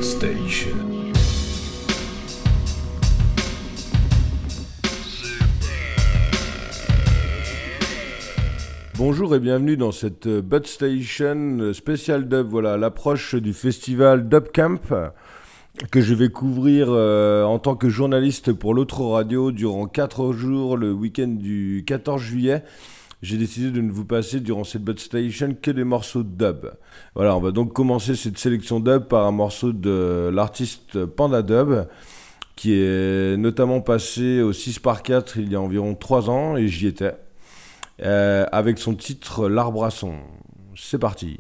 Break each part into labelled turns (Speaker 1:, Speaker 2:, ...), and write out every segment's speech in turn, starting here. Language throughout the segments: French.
Speaker 1: Station. Bonjour et bienvenue dans cette Bud Station spécial dub, voilà, à l'approche du festival Dub Camp que je vais couvrir en tant que journaliste pour l'autre radio durant 4 jours, le week-end du 14 juillet. J'ai décidé de ne vous passer durant cette Bud Station que des morceaux de dub. Voilà, on va donc commencer cette sélection dub par un morceau de l'artiste Panda Dub, qui est notamment passé au 6x4 il y a environ 3 ans, et j'y étais, avec son titre L'Arbre à son. C'est parti.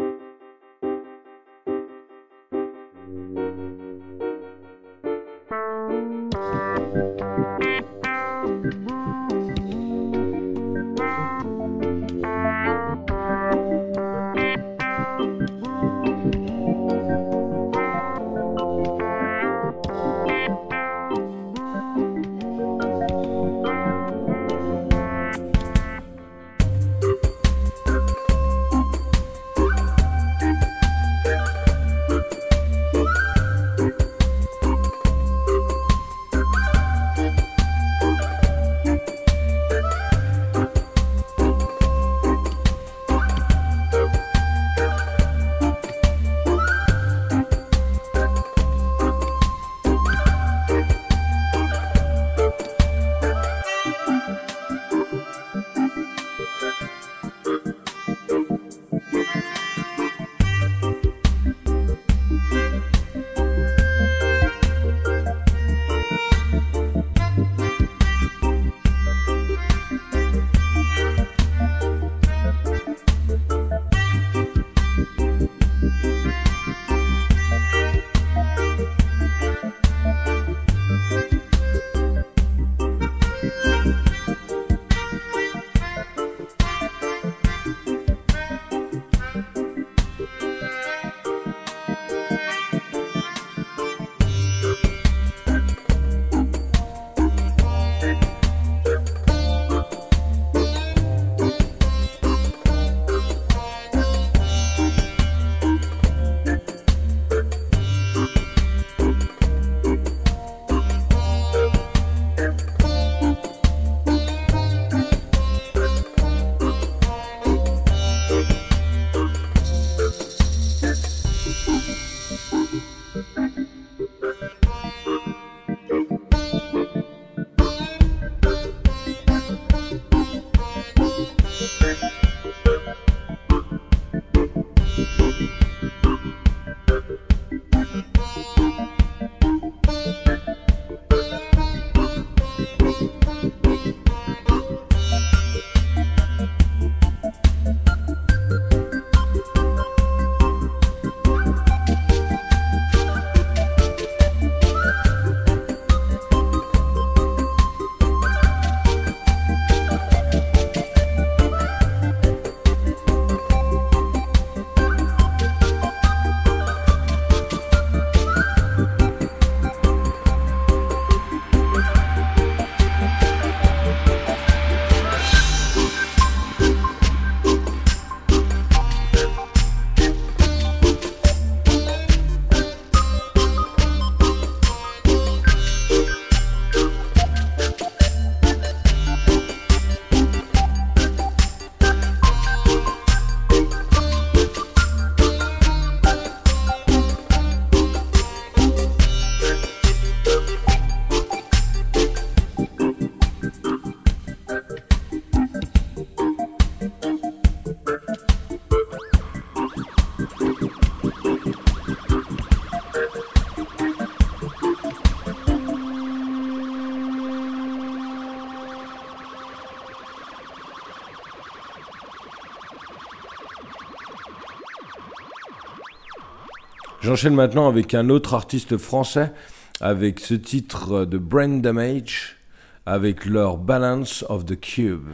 Speaker 1: J'enchaîne maintenant avec un autre artiste français, avec ce titre de Brain Damage, avec leur Balance of the Cube.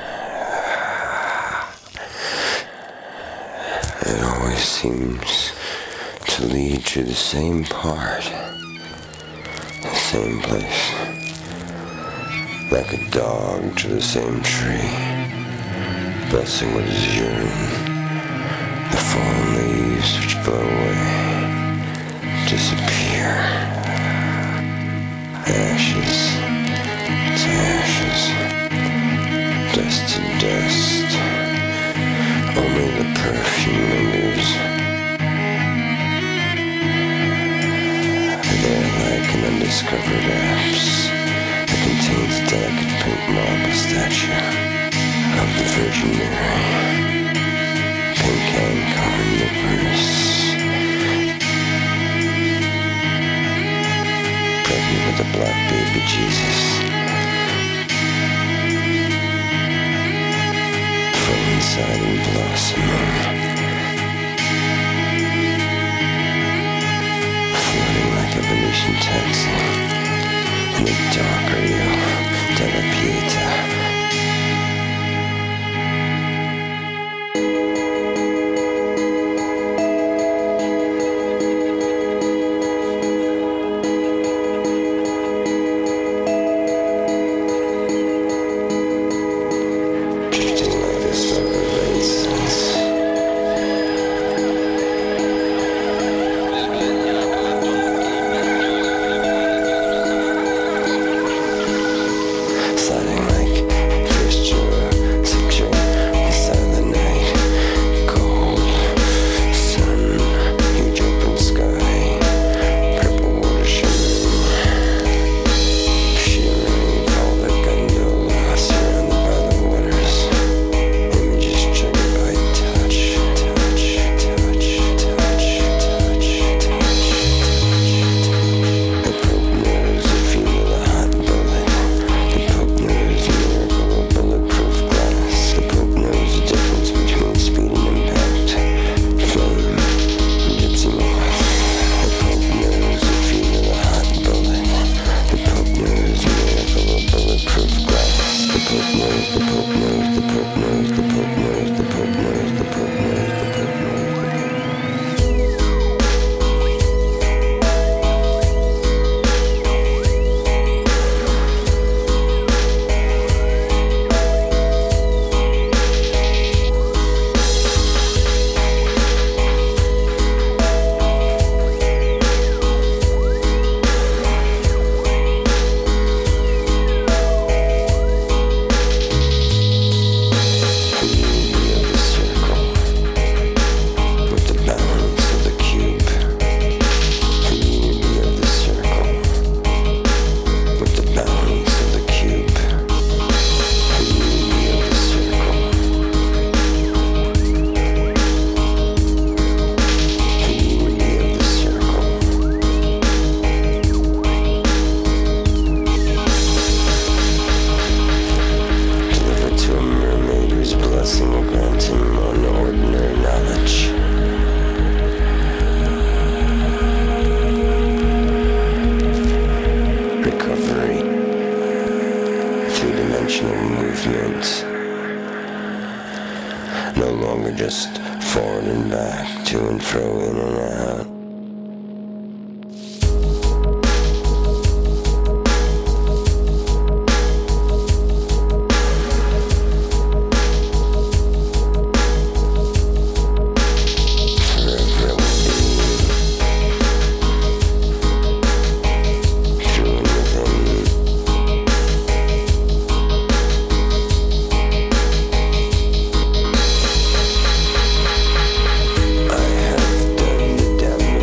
Speaker 2: It always seems to lead to the same part, the same place, like a dog to the same tree, blessing with his urine, the fallen leaves which blow away, disappear. Ashes to ashes, dust to dust. Only the perfume lingers. They're like an undiscovered apse that contains a delicate pink marble statue of the Virgin Mary. Pink and carnivorous, pregnant with a black baby Jesus, full inside and blossoming, floating like a Venetian taxi in the dark Rio della Pieta. No longer just forward and back, to and fro, in and out. I have done the damned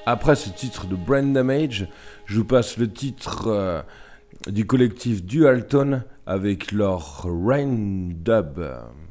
Speaker 1: après ce titre de Brain Damage, je vous passe le titre du collectif Dualton avec leur Rain Dub.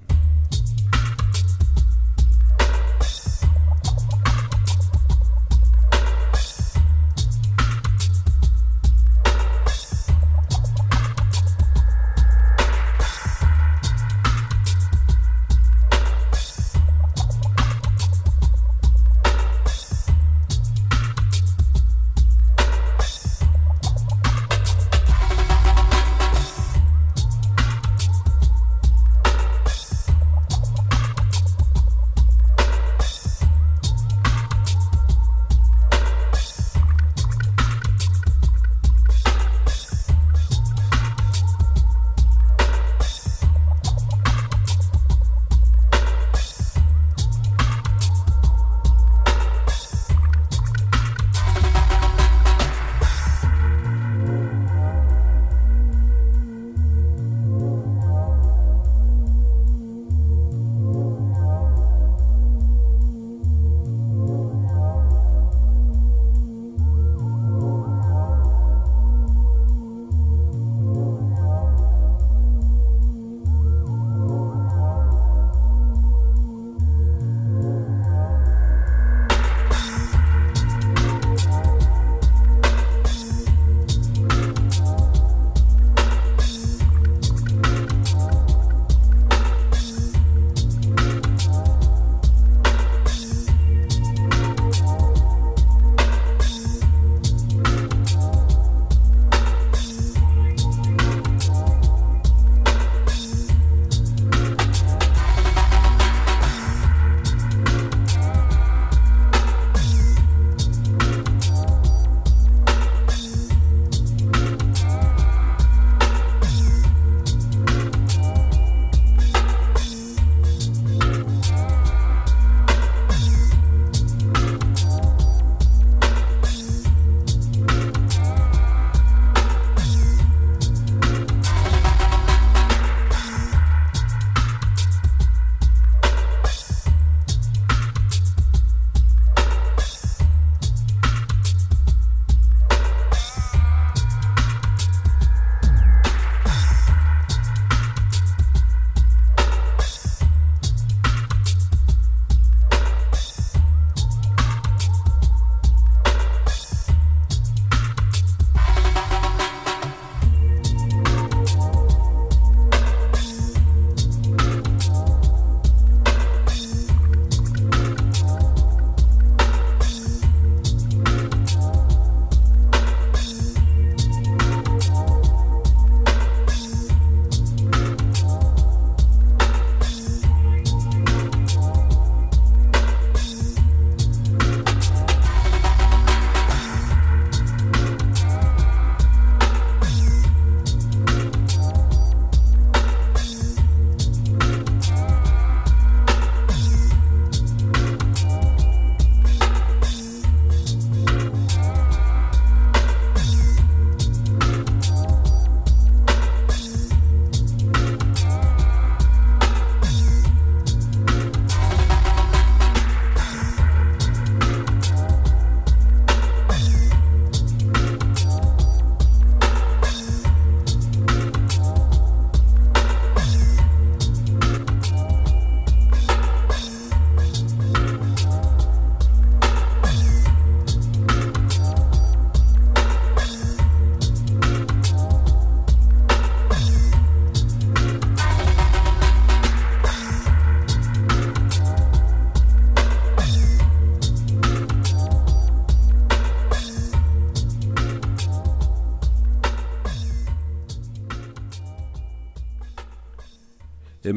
Speaker 1: Et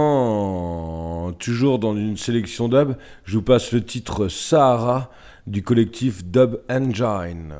Speaker 1: maintenant, toujours dans une sélection dub, je vous passe le titre Sahara du collectif Dub Engine.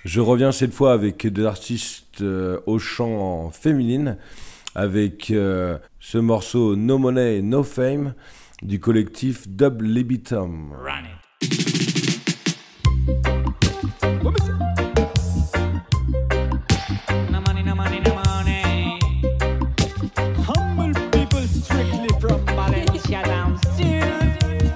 Speaker 1: Je reviens cette fois avec des artistes au chant féminine, avec ce morceau No Money, No Fame du collectif Dub Libitum.
Speaker 3: Run it. No money, no money, no money. Humble people strictly from Valencia down south.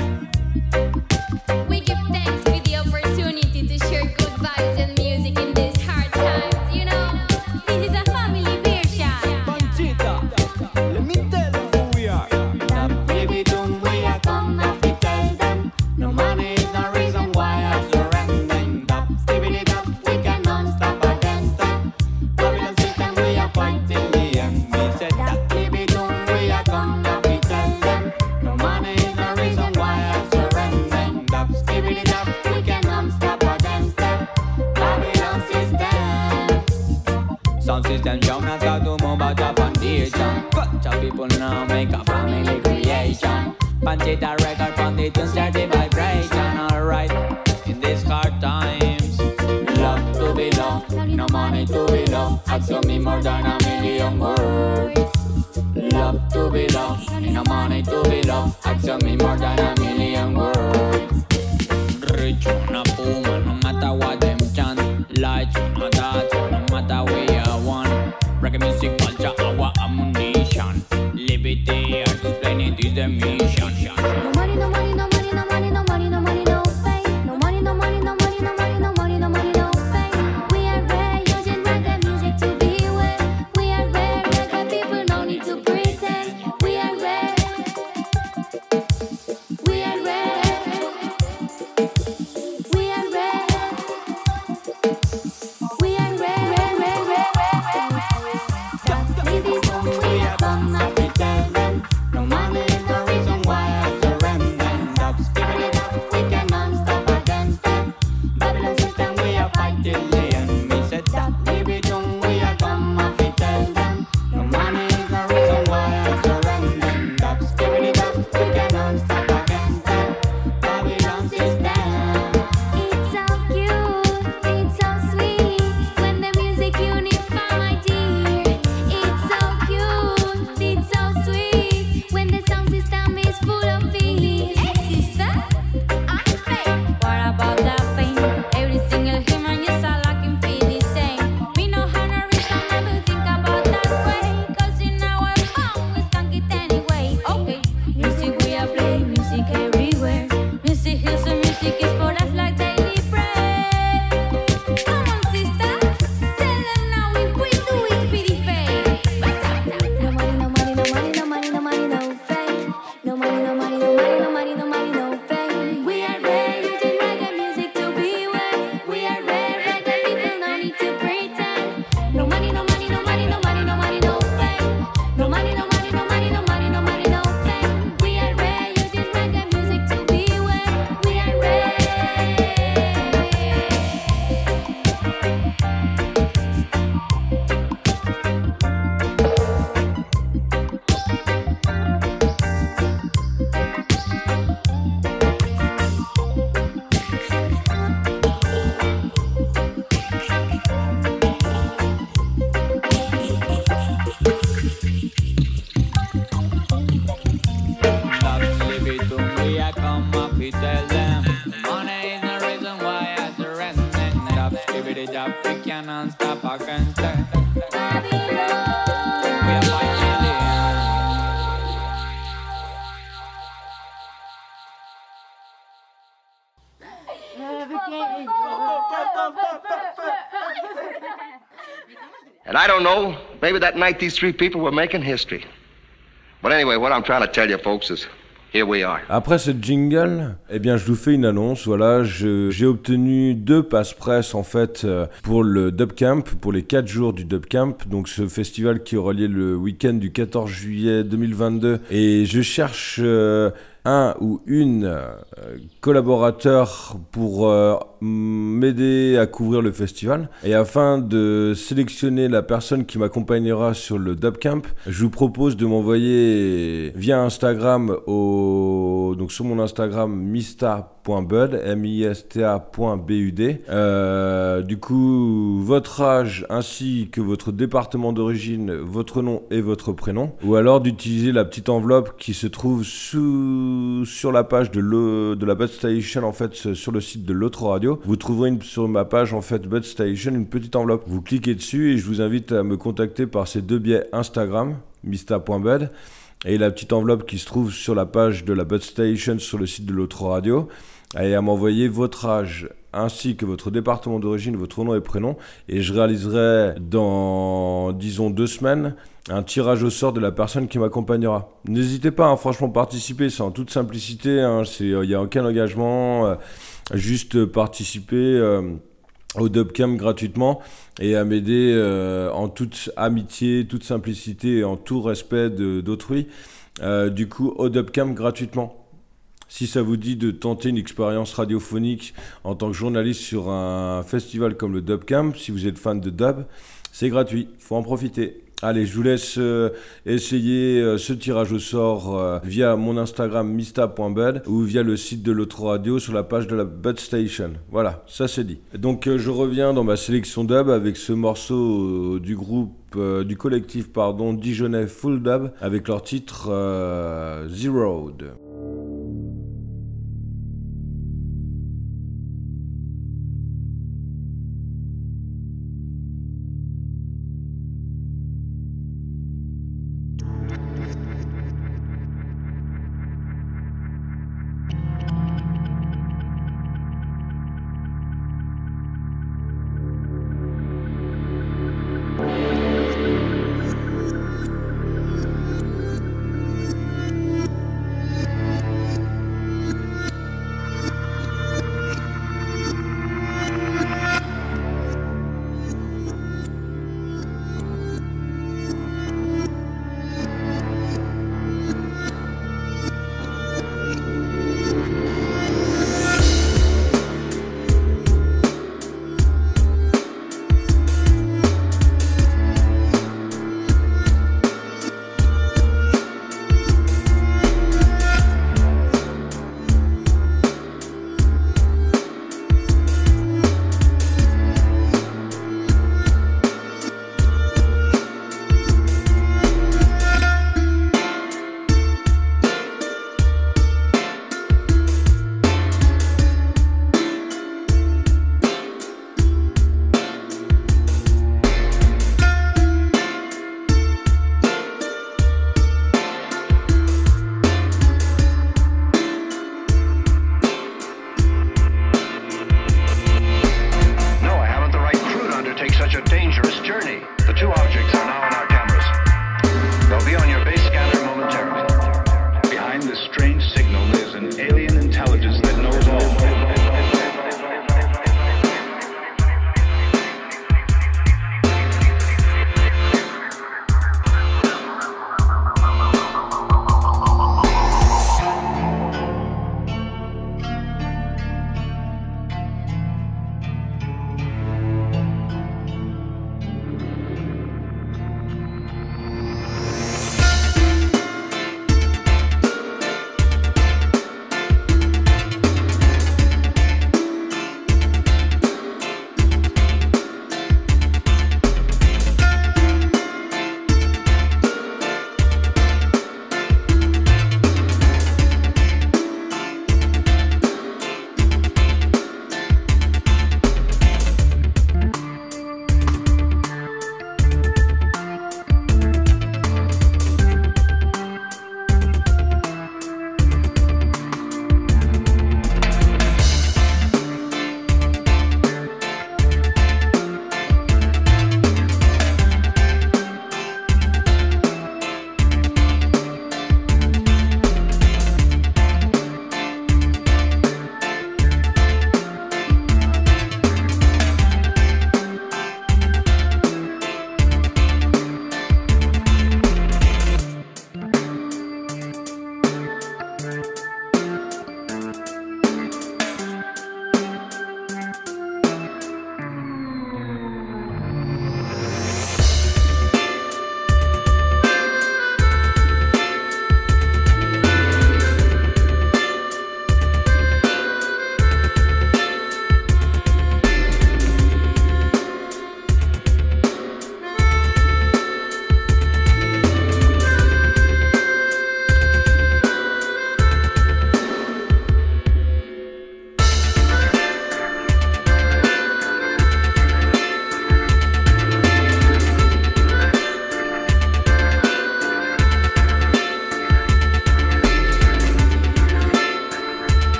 Speaker 4: We give thanks for the opportunity to share good vibes and music in these hard times. You know, this is a family version.
Speaker 3: Panchita, let me tell you who we are. That baby don't we are come now to tell them. No money is the reason why I surrender. That stability that we can non-stop against them. Babylon system we are fighting the end. We said that baby don't we are come now to tell them. No money is the reason why I surrender. That stability that we can non-stop against them. Babylon system. Sound system show us how to move out of foundation. Culture people now make a family creation. Panchita record from the tune steady vibration. Alright, in these hard times, love to be loved, no money to be loved. Ask me more than a million words. Love to be loved, no money to be loved. Ask me more than a million words. Rich on a puma, no matter what them chant. Light on a dot, no matter where you want. Reggae music culture, our ammunition. Liberty, as explained, is the mission.
Speaker 4: No money, no money, no money, no money, no money, no money, no fame. No money, no money, no money, no money, no money, no money, no fame. We are rare, using reggae music to be with. We are rare, reggae people, no need to pretend. We are rare. We are rare. We are rare. We are rare, rare, rare, rare, rare. Baby, we are come now to tell them.
Speaker 3: No money is the reason why I surrender. Stop sticking it up, we can non-stop against them. Babylon system, we are fighting the enemy. Said that baby don't we are come off to tell them. No money is the reason why I surrender. Stop sticking it up, we can non-stop against them. Babylon system.
Speaker 4: It's so cute, it's so sweet when the music unify, my dear. It's so cute, it's so sweet when the sound system is full of peace. Hey, sister, I'm fame. What about that fame? Every single human, yes, all I can feel the same. Me no have no reason not to think about that way. 'Cause in our phone, we stunk it anyway. Okay, music we are play, music everywhere. Music is a music is for us like daily bread. Come on, sister, tell them now if we do it for the fame. No money, no money, no money, no money, no money, no fame. No money, no money, no money, no money, no money, no fame. We are rare, using reggae music to be with. We are rare, reggae people, no need to pretend. No money, no money, no money, no money, no money, no fame. No money, no money, no money, no money, no money, no fame. We are rare, using reggae music to be with. We are rare.
Speaker 3: Stop living to me, I come up to tell them. Money is the reason why I surrender. Stop skipping it up, we can non-stop against them. We are fighting the
Speaker 5: And I don't know, maybe that night these three people were making history. But anyway, what I'm trying to tell you folks is, here we are.
Speaker 1: Après ce jingle, eh bien, je vous fais une annonce. Voilà, j'ai obtenu 2 passe-presse en fait pour le Dub Camp, pour les 4 jours du Dub Camp. Donc ce festival qui aura lieu le week-end du 14 juillet 2022. Et je cherche un ou une collaborateur pour m'aider à couvrir le festival. Et afin de sélectionner la personne qui m'accompagnera sur le Dub Camp, je vous propose de m'envoyer via Instagram donc sur mon Instagram Mista mista.bud, mista.bud. Du coup, votre âge ainsi que votre département d'origine, votre nom et votre prénom. Ou alors d'utiliser la petite enveloppe qui se trouve sur la page de la Bud Station, en fait, sur le site de l'autre radio. Vous trouverez sur ma page, en fait, Bud Station, une petite enveloppe. Vous cliquez dessus et je vous invite à me contacter par ces deux biais Instagram, mista.bud, et la petite enveloppe qui se trouve sur la page de la Bud Station sur le site de l'autre radio, et à m'envoyer votre âge ainsi que votre département d'origine, votre nom et prénom, et je réaliserai dans, disons, 2 semaines, un tirage au sort de la personne qui m'accompagnera. N'hésitez pas, franchement, participer, c'est en toute simplicité, il n'y a aucun engagement, juste participer au Dubcamp gratuitement et à m'aider en toute amitié, toute simplicité et en tout respect d'autrui, du coup au Dubcamp gratuitement. Si ça vous dit de tenter une expérience radiophonique en tant que journaliste sur un festival comme le Dubcamp, si vous êtes fan de dub, c'est gratuit, faut en profiter. Allez, je vous laisse essayer ce tirage au sort via mon Instagram mista.bud ou via le site de l'autre radio sur la page de la Bud Station. Voilà, ça c'est dit. Donc je reviens dans ma sélection dub avec ce morceau du collectif Dijonais Full Dub avec leur titre Zeroed.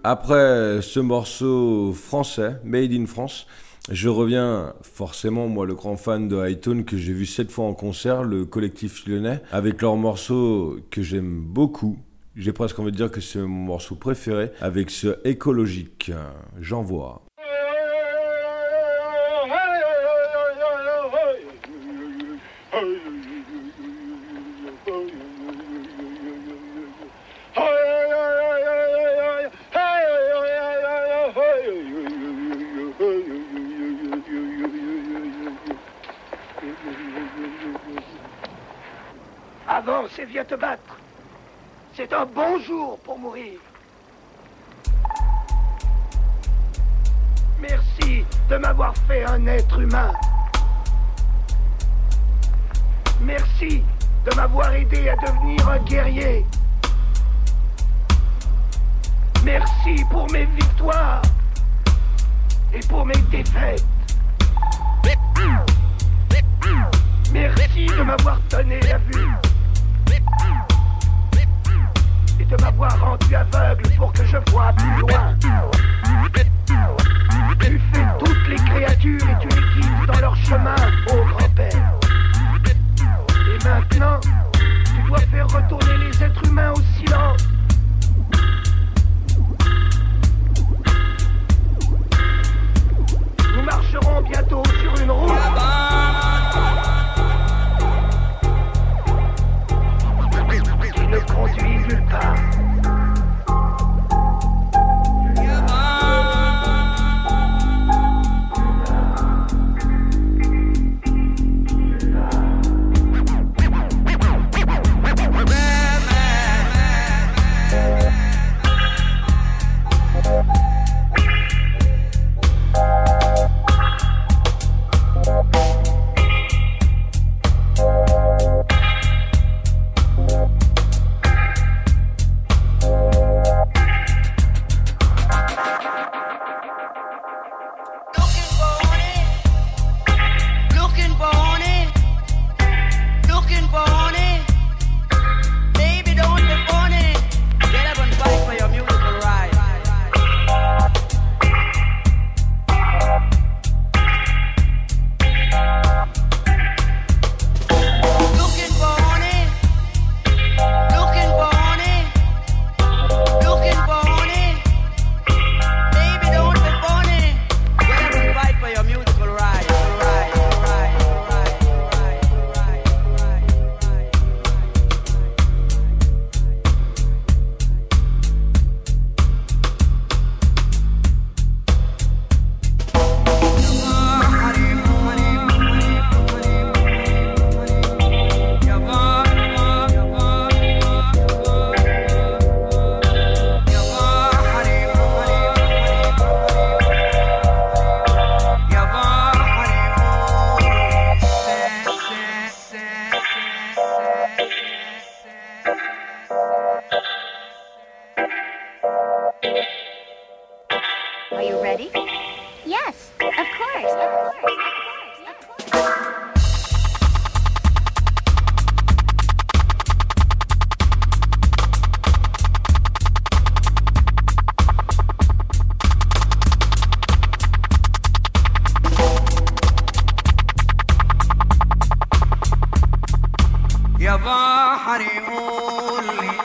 Speaker 1: Après ce morceau français, Made in France, je reviens forcément, moi le grand fan de Hightone que j'ai vu 7 fois en concert, le collectif lyonnais, avec leur morceau que j'aime beaucoup. J'ai presque envie de dire que c'est mon morceau préféré, avec ce écologique. J'envoie.
Speaker 6: Avance et viens te battre. C'est un bon jour pour mourir. Merci de m'avoir fait un être humain. Merci de m'avoir aidé à devenir un guerrier. Merci pour mes victoires et pour mes défaites. Merci de m'avoir donné la vue et de m'avoir rendu aveugle pour que je voie plus loin. Tu fais toutes les créatures et tu les guides dans leur chemin, ô grand-père. Et maintenant, tu dois faire retourner les êtres humains au silence. Nous marcherons bientôt sur une route qui ne conduit nulle part.
Speaker 4: Are you ready? Yes, of course.
Speaker 7: يا بحر قول لي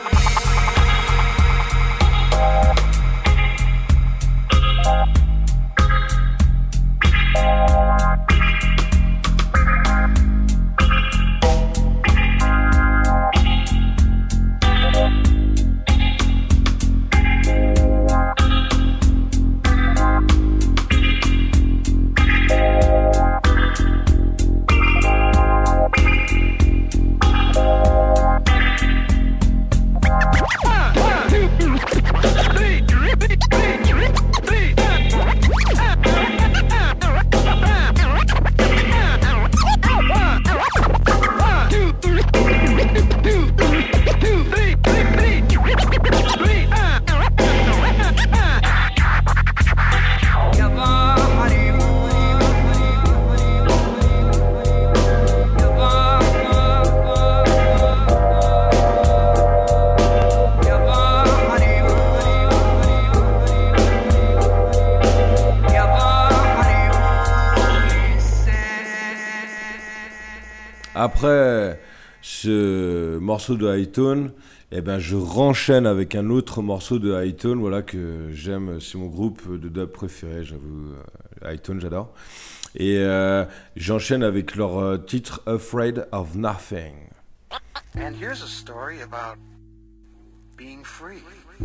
Speaker 1: après ce morceau de Hightone, eh ben, je renchaîne avec un autre morceau de Hightone, voilà, que j'aime, c'est mon groupe de dub préféré, j'avoue, Hightone, j'adore. Et j'enchaîne avec leur titre Afraid of Nothing.
Speaker 8: And here's a story about being free.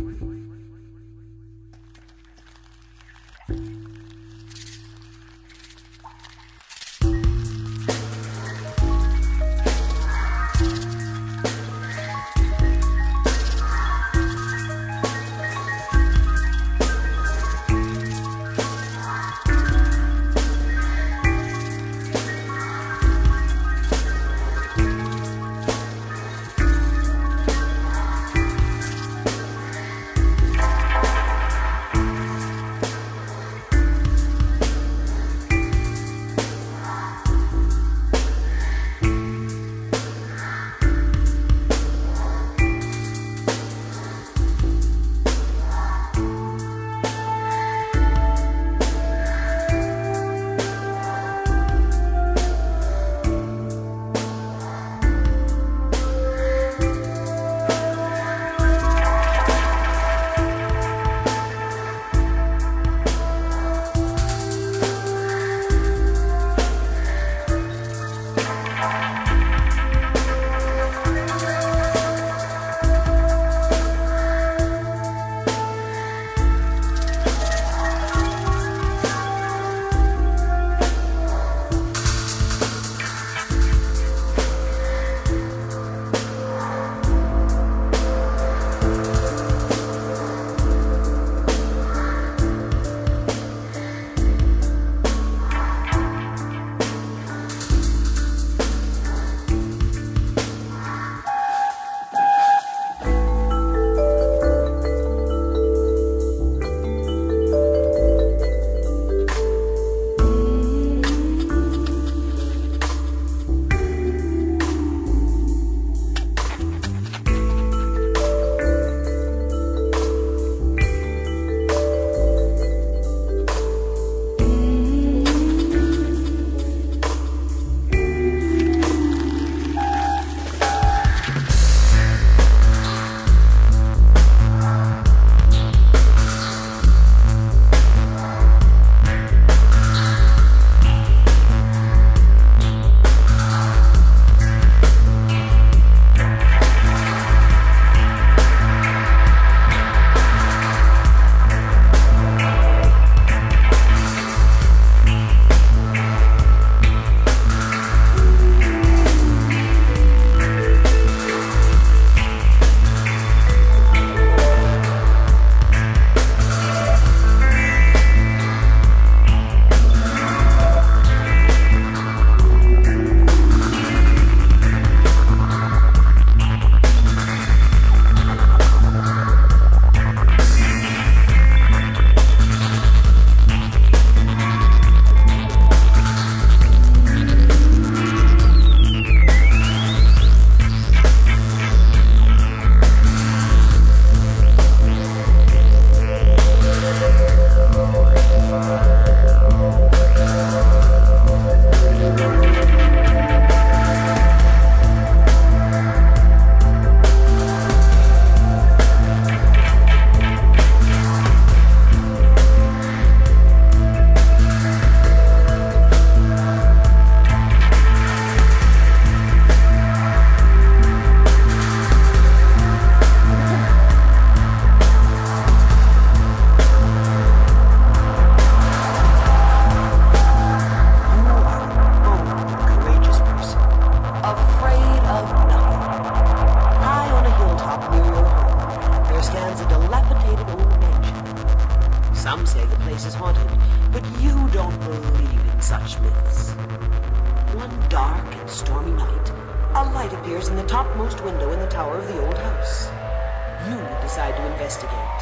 Speaker 9: appears in the topmost window in the tower of the old house. You decide to investigate,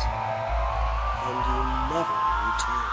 Speaker 9: and you never return.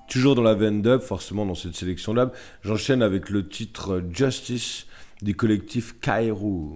Speaker 1: Toujours dans la veine dub, forcément dans cette sélection dub, j'enchaîne avec le titre Justice du collectif Kairou.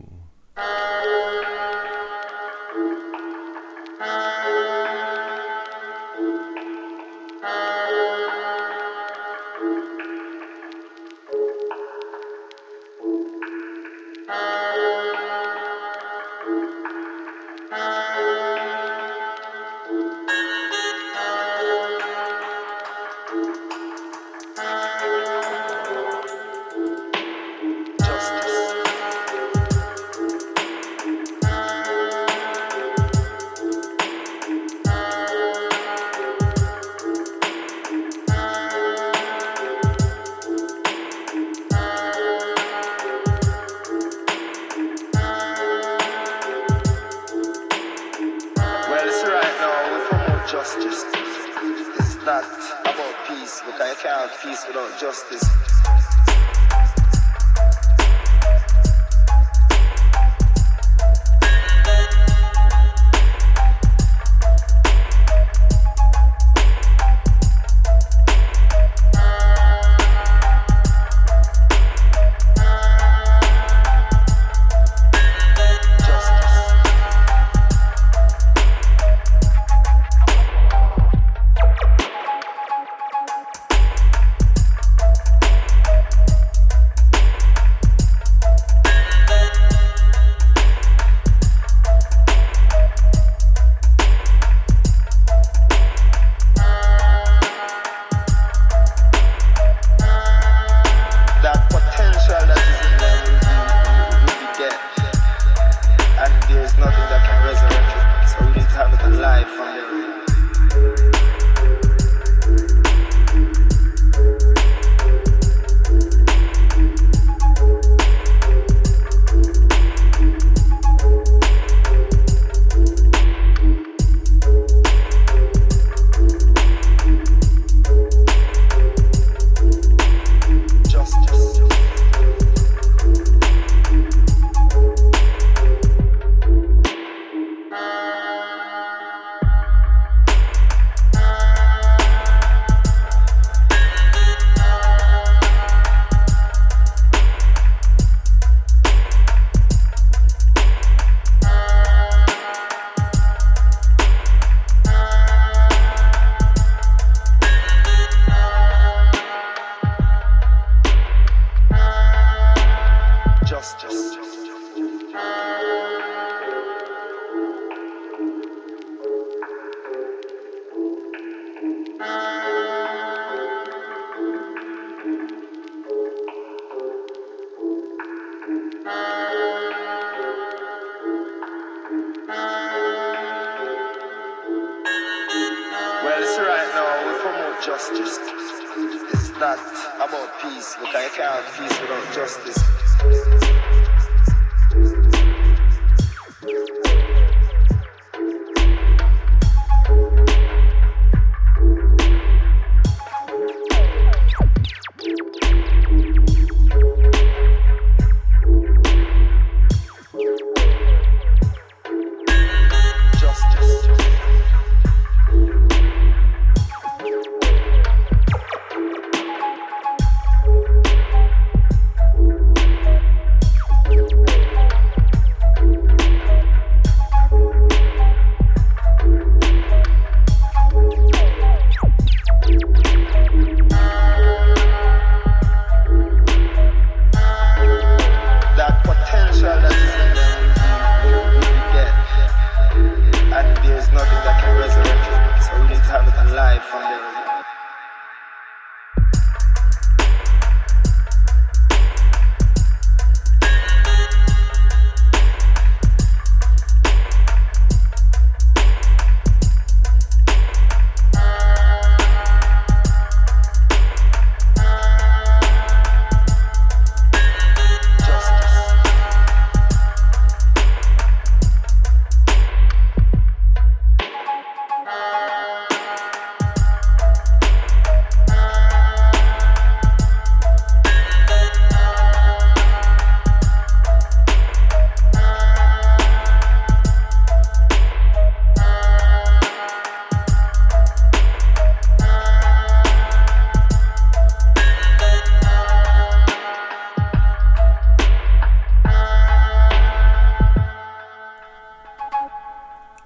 Speaker 10: Justice. It's not about peace, because you can't have peace without justice.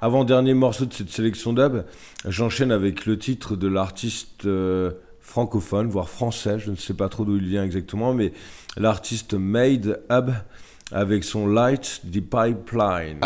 Speaker 1: avant-dernier morceau de cette sélection dub. J'enchaîne avec le titre de l'artiste francophone, voire français, je ne sais pas trop d'où il vient exactement, mais l'artiste Made Hub avec son Light the Pipeline.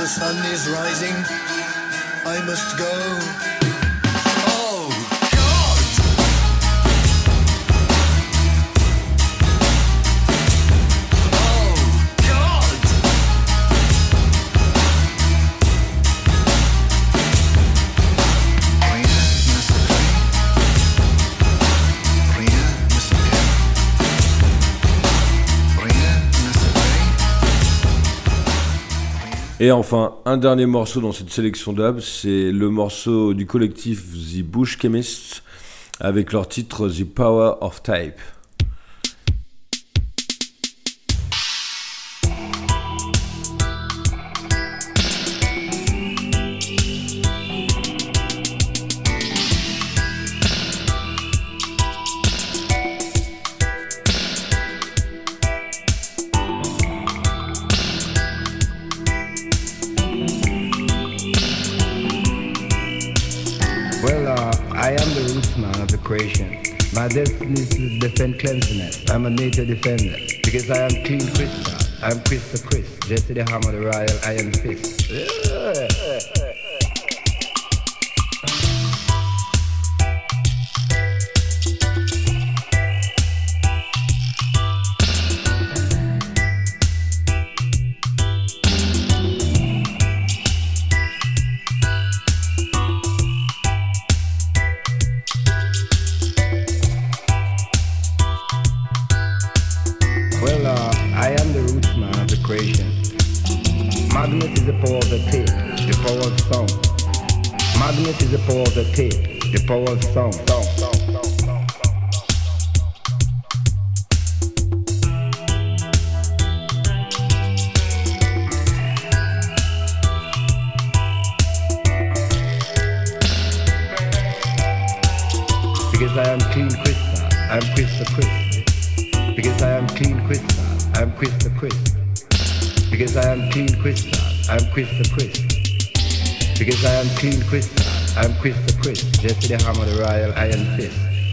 Speaker 11: sun is rising. I must go. Oh,
Speaker 1: Et enfin, un dernier morceau dans cette sélection dub, c'est le morceau du collectif The Bush Chemists avec leur titre The Power of Tape.
Speaker 12: I am the roots man of the creation. My destiny is to defend cleanliness. I'm a nature defender because I am clean crystal. I'm Chris the Chris, Jesse the Hammer, the Royal Iron Fist. I am the roots man of the creation. Magnet is the power of the tape, the power of sound. Magnet is the power of the tape, the power of sound. Because I am clean crystal, I'm crystal crystal. Because I am clean crystal, I'm crystal crystal. Because I am clean crystal, I'm crystal crystal. Because I am clean crystal, I'm crystal crystal. Jesse the Hammer, the Royal Iron Fist.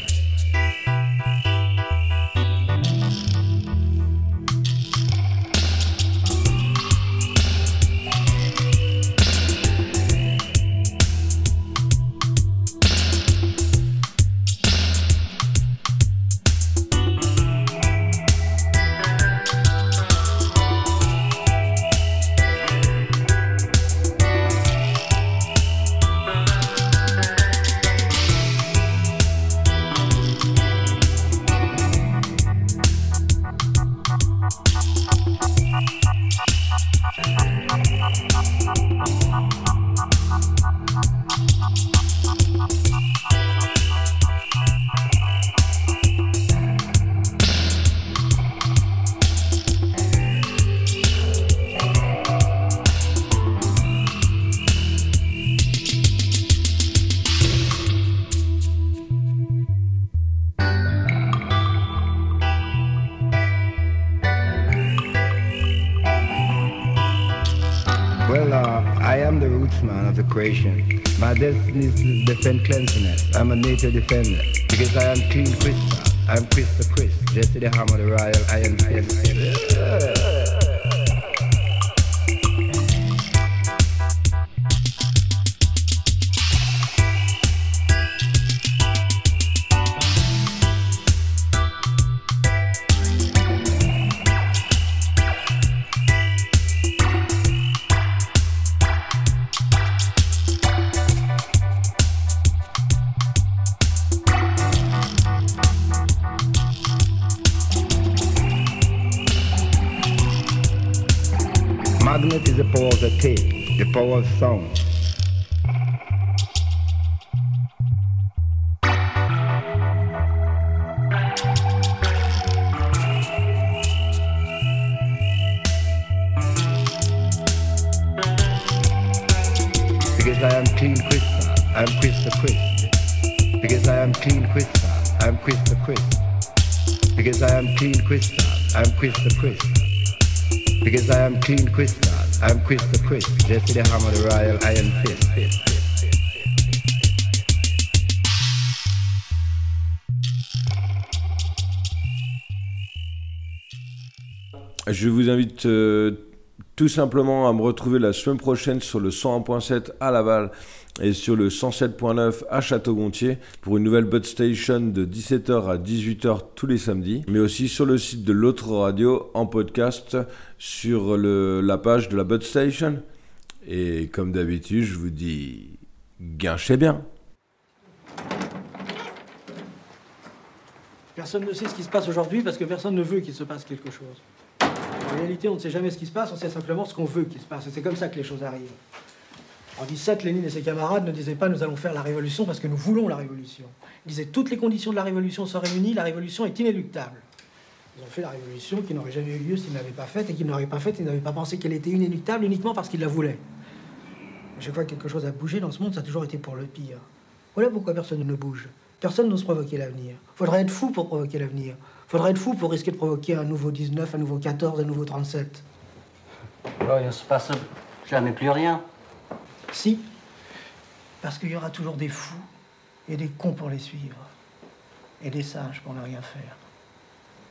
Speaker 12: I am the roots man of the creation. My destiny is to defend cleanliness. I'm a nature defender. Because I am clean crystal. I'm crystal crystal. Jesse the Hammer, the Royal Iron Fist. Magnet is the power of the tape, the power of sound. Because I am clean crystal, I'm crystal crystal. Because I am clean crystal, I'm crystal crystal. Because I am clean crystal, I'm crystal crystal. Because I am clean crystal, I'm crystal crystal. Jesse the Hammer, the Royal Iron Fist.
Speaker 1: Je vous invite tout simplement à me retrouver la semaine prochaine sur le 101.7 à Laval et sur le 107.9 à Château-Gontier pour une nouvelle Bud Station de 17h à 18h tous les samedis, mais aussi sur le site de l'autre radio en podcast sur la page de la Bud Station. Et comme d'habitude, je vous dis guinchez bien.
Speaker 13: Personne ne sait ce qui se passe aujourd'hui parce que personne ne veut qu'il se passe quelque chose. En réalité, on ne sait jamais ce qui se passe, on sait simplement ce qu'on veut qu'il se passe. Et c'est comme ça que les choses arrivent. En 17, Lénine et ses camarades ne disaient pas « nous allons faire la révolution parce que nous voulons la révolution ». Ils disaient « toutes les conditions de la révolution sont réunies, la révolution est inéluctable ». Ils ont fait la révolution qui n'aurait jamais eu lieu s'ils ne l'avaient pas faite et qu'ils n'auraient pas faite, ils n'avaient pas pensé qu'elle était inéluctable uniquement parce qu'ils la voulaient. À chaque fois que quelque chose a bougé dans ce monde, ça a toujours été pour le pire. Voilà pourquoi personne ne bouge. Personne n'ose provoquer l'avenir. Faudrait être fou pour provoquer l'avenir. Faudrait être fou pour risquer de provoquer un nouveau 19, un nouveau 14, un nouveau 37.
Speaker 14: Alors, il ne se passe jamais plus rien.
Speaker 13: Si. Parce qu'il y aura toujours des fous et des cons pour les suivre. Et des sages pour ne rien faire.